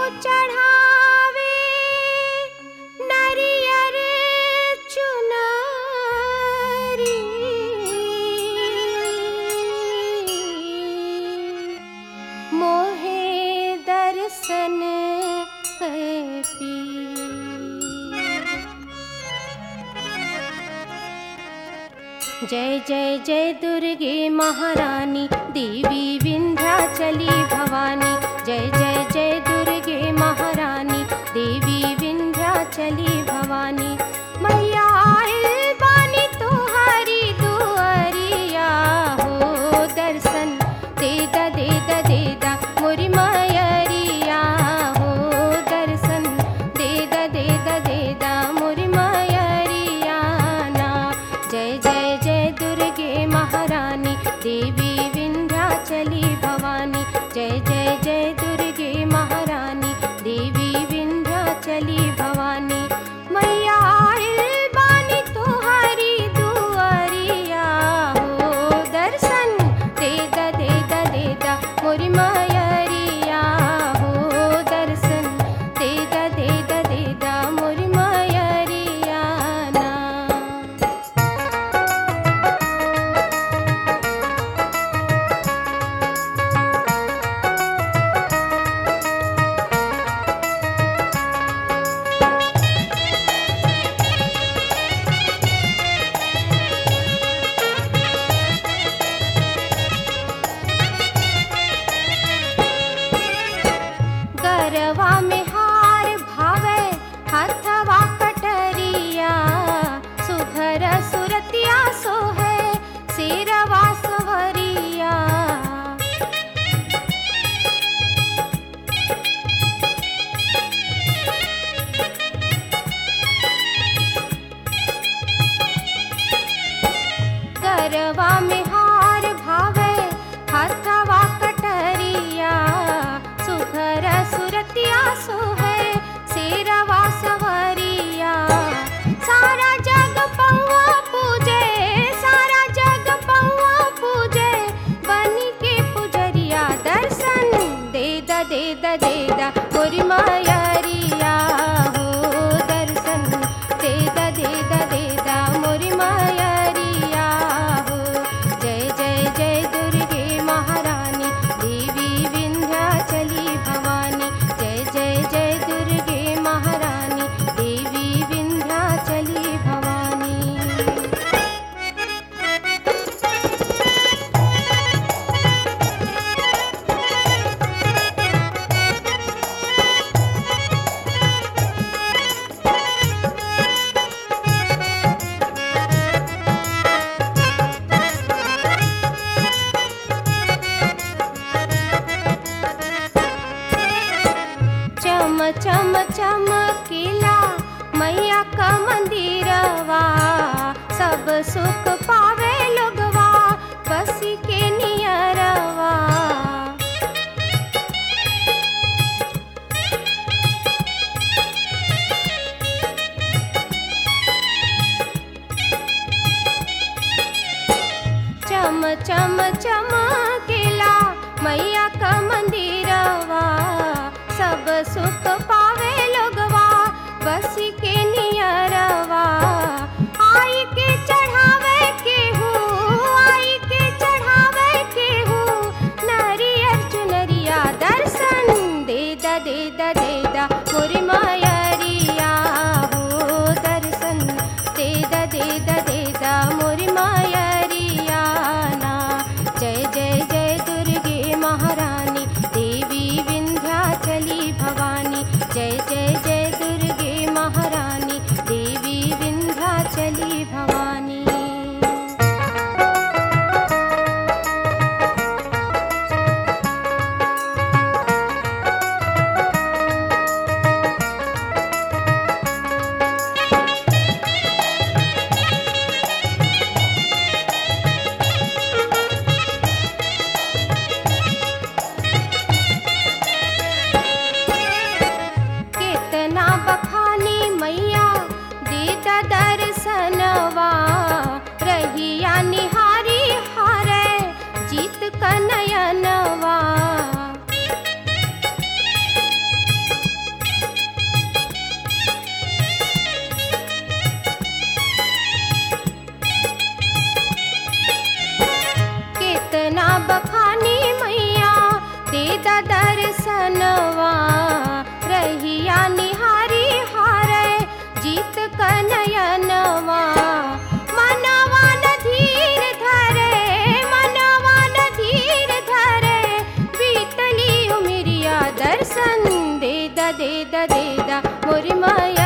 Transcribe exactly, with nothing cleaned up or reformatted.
चढ़ावे नरियर चुनरी, मोहे दर्शन पी। जय जय जय दुर्गे महारानी, देवी विंध्याचली भवानी। जय जय जय दुर्गे महारानी, देवी विंध्याचली भवानी। मैया आइल बानी तोहारी दुआरिया हो, दर्शन देदा देदा देदा मोरी मयरिया हो, दर्शन देदा देदा देदा मोरी मयरिया ना। जय जय जय दुर्गे महारानी, देवी विंध्याचली भवानी। जय जय जय दुर्गे महारानी, देवी विंध्याचली भवानी। मैया आइल बानी तोहारी दुआरिया हो, दर्शन देदा देदा देदा मोरी मयरिया हो, दर्शन देदा देदा देदा मोरी मयरिया ना। गरवा में हार भावे हथवा कटरिया, सुघर सुरतिया सोहे सिरवा सवरिया। गरवा में हार भावे हथवा कटरिया, सुघर सुरतिया सोहे सिरवा सवरिया। सारा जग पौआ पूजे, सारा जग पौआ पूजे, बनी के पुजरिया। दर्शन देदा देदा देदा मोरी मयरिया हो, दर्शन देदा देदा देदा मोरी मयरिया हो। जय जय जय दुर्गे महारानी, देवी विंध्याचली भवानी। जय जय जय दुर्गे महारानी, देवी विंध्याचली भवानी। चम चम चमकीला मैया का मंदिरवा, सब सुख पावे लोगवा बसी के नियरवा। चम चम चमकीला मैया का मंदिरवा, सब सुख पावे लोगवा बसी के नियरवा। आई के चढ़ावे के हूँ, आई के चढ़ावे के हूँ नरियर चुनरिया। दर्शन देदा देदा देदा मोरी मयरिया हो, दर्शन देदा देदा देदा मोरी मयरिया ना। जय जय जय दुर्गे महारानी, देवी विंध्याचली भवानी। जय जय जय दुर्गे महारानी, देवी विंध्याचली भवानी। दा दे दा दे दा मोरी माया